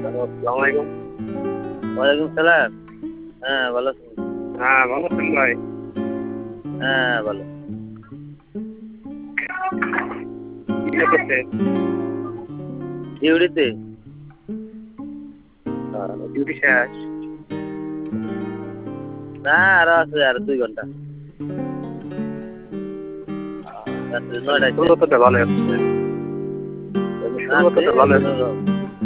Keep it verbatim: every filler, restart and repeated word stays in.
আসসালামু আলাইকুম। ওয়ালাইকুম সালাম। হ্যাঁ ভালো আছেন? হ্যাঁ ভালো আছেন ভাই? হ্যাঁ ভালো। কি করতেছেন? ডিউটিতে। ডিউটি শেষ? না আরো আছে আর দুই ঘন্টা। রাত্রে নয়টায় শেষ। শুরুটা ভালো হচ্ছে। শুরুটা ভালো হচ্ছে।